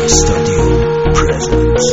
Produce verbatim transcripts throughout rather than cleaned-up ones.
Studio presents.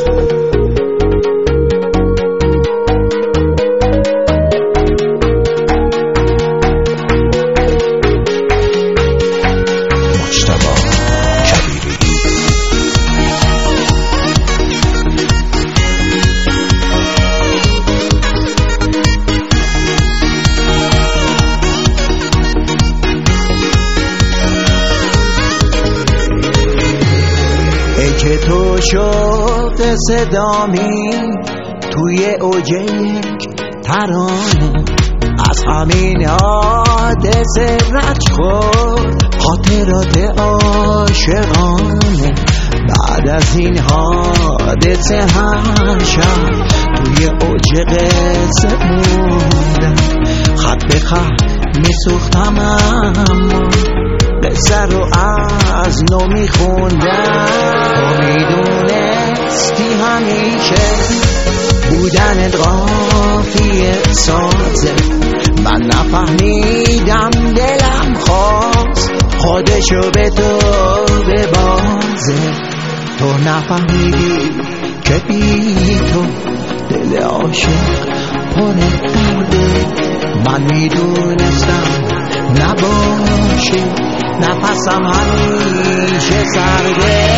که تو شد صدامی توی اوج یک ترانه، از همین حادثه رد خورد خاطرات عاشقانه. بعد از این حادثه هر شب توی اوج قصه موندم، خط به خط میسوختم اما قصه رو از نو میخوندم. تو میدونستی همیشه بودنت قافیه سازه، من نفهمیدم دلم خواست خودشو به تو ببازه. تو نفهمیدی که بی تو دل عاشق پر درده، من میدونستم نباشی نفسم همیشه سرده.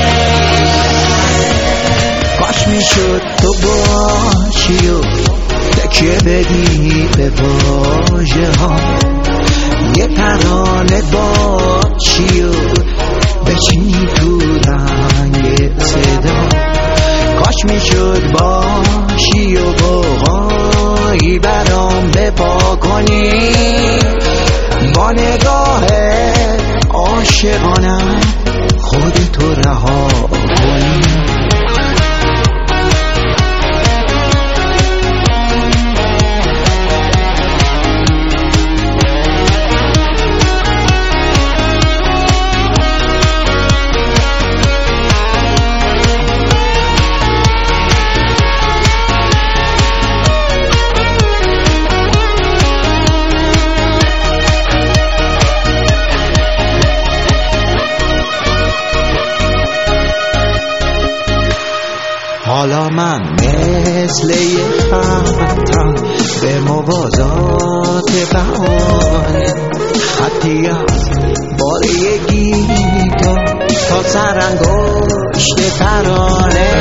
کاش میشد تو باشی و تکیه بدی به واژه ها، یه ترانه باشی و بچینی تو رنگ صدا. کاش میشد باشی و بغایی برام بپا کنی، با نگاه عاشقانم خودتو رها کنی. حالا من مثل یه خطم به موازات بهانه، خطی از بارگی تا تا سرانگشت ترانه.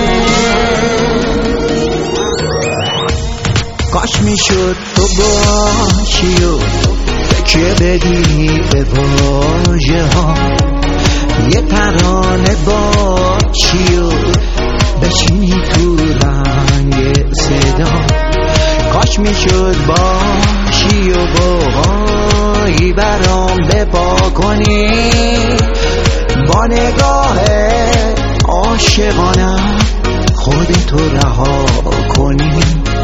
کاش میشد تو باشی و تکیه بدی به واژه ها، یه ترانه باشی و بچینی تو رنگ صدا. کاش میشد باشی و بغایی برام بپا کنی، با نگاه عاشقانم خودتو رها کنی.